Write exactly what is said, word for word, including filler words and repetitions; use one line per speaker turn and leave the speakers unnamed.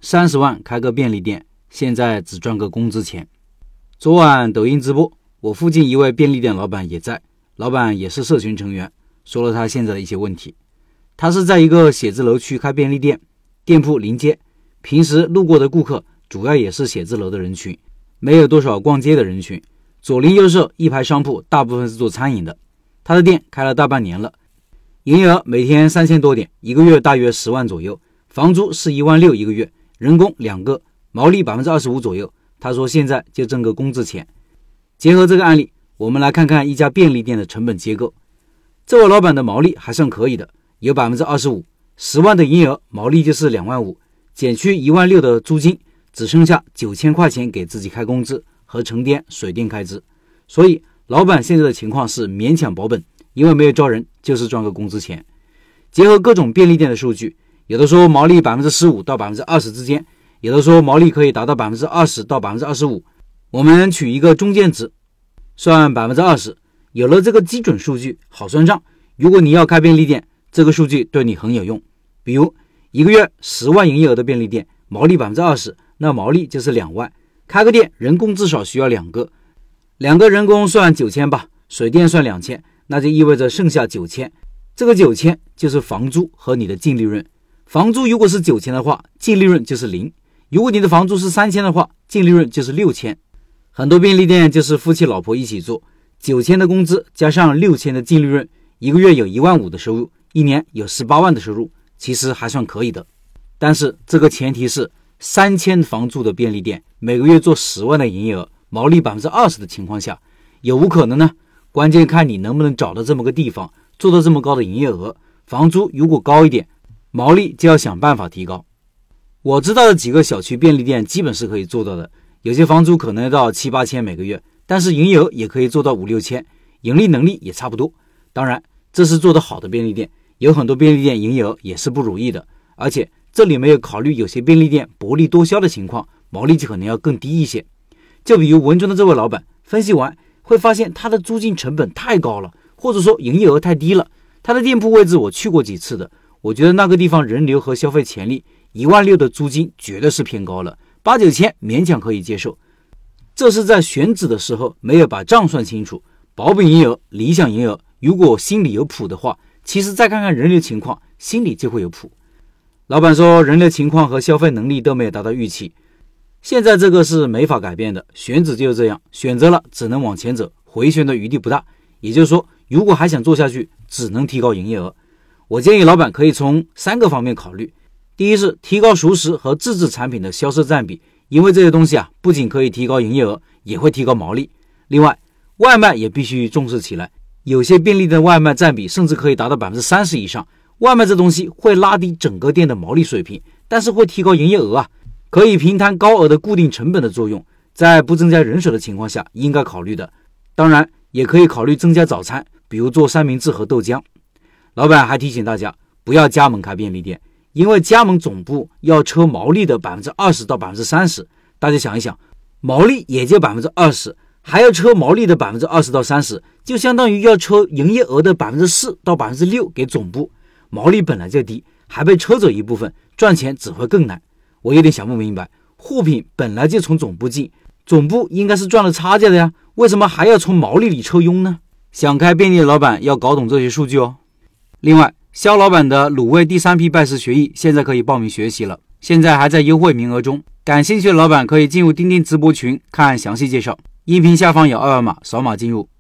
三十万开个便利店，现在只赚个工资钱。昨晚抖音直播，我附近一位便利店老板也在，老板也是社群成员，说了他现在的一些问题。他是在一个写字楼区开便利店，店铺临街，平时路过的顾客主要也是写字楼的人群，没有多少逛街的人群。左邻右舍一排商铺大部分是做餐饮的。他的店开了大半年了，营业额每天三千多点，一个月大约十万左右，房租是一万六一个月，人工两个，毛利 百分之二十五 左右。他说现在就挣个工资钱。结合这个案例，我们来看看一家便利店的成本结构。这位老板的毛利还算可以的，有 百分之二十五， 十万的营业额，毛利就是两万五，减去一万六的租金，只剩下九千块钱给自己开工资和成电水电开支。所以老板现在的情况是勉强保本，因为没有招人，就是赚个工资钱。结合各种便利店的数据，有的说毛利 百分之十五 到 百分之二十 之间，有的说毛利可以达到 百分之二十 到 百分之二十五。 我们取一个中间值，算 百分之二十。 有了这个基准数据好算账，如果你要开便利店，这个数据对你很有用。比如一个月十万营业额的便利店，毛利 百分之二十， 那毛利就是两万。开个店人工至少需要两个，两个人工算九千吧，水电算两千，那就意味着剩下九千。这个九千就是房租和你的净利润。房租如果是九千的话，净利润就是零。如果你的房租是三千的话，净利润就是六千。很多便利店就是夫妻老婆一起做，九千的工资加上六千的净利润，一个月有一万五的收入，一年有十八万的收入，其实还算可以的。但是这个前提是三千房租的便利店每个月做十万的营业额，毛利 百分之二十 的情况下，有无可能呢？关键看你能不能找到这么个地方，做到这么高的营业额。房租如果高一点，毛利就要想办法提高。我知道的几个小区便利店基本是可以做到的，有些房租可能到七八千每个月，但是营业额也可以做到五六千，盈利能力也差不多。当然这是做得好的便利店，有很多便利店营业额也是不如意的，而且这里没有考虑有些便利店薄利多销的情况，毛利就可能要更低一些。就比如文中的这位老板，分析完会发现他的租金成本太高了，或者说营业额太低了。他的店铺位置我去过几次的，我觉得那个地方人流和消费潜力，一万六的租金绝对是偏高了，八九千勉强可以接受。这是在选址的时候没有把账算清楚，保本营业额、理想营业额，如果心里有谱的话，其实再看看人流情况，心里就会有谱。老板说人流情况和消费能力都没有达到预期，现在这个是没法改变的，选址就是这样，选择了只能往前走，回旋的余地不大。也就是说，如果还想做下去，只能提高营业额。我建议老板可以从三个方面考虑。第一是提高熟食和自制产品的销售占比，因为这些东西啊，不仅可以提高营业额，也会提高毛利。另外，外卖也必须重视起来，有些便利的外卖占比甚至可以达到 百分之三十 以上。外卖这东西会拉低整个店的毛利水平，但是会提高营业额啊，可以平摊高额的固定成本的作用，在不增加人手的情况下应该考虑的。当然也可以考虑增加早餐，比如做三明治和豆浆。老板还提醒大家不要加盟开便利店，因为加盟总部要抽毛利的 百分之二十 到 百分之三十。 大家想一想，毛利也就 百分之二十， 还要抽毛利的 百分之二十 到 三十， 就相当于要抽营业额的 百分之四 到 百分之六 给总部。毛利本来就低，还被抽走一部分，赚钱只会更难。我有点想不明白，货品本来就从总部进，总部应该是赚了差价的呀，为什么还要从毛利里抽佣呢？想开便利的老板要搞懂这些数据哦。另外，肖老板的卤味第三批拜师学艺现在可以报名学习了，现在还在优惠名额中，感兴趣的老板可以进入钉钉直播群看详细介绍，音频下方有二维码，扫码进入。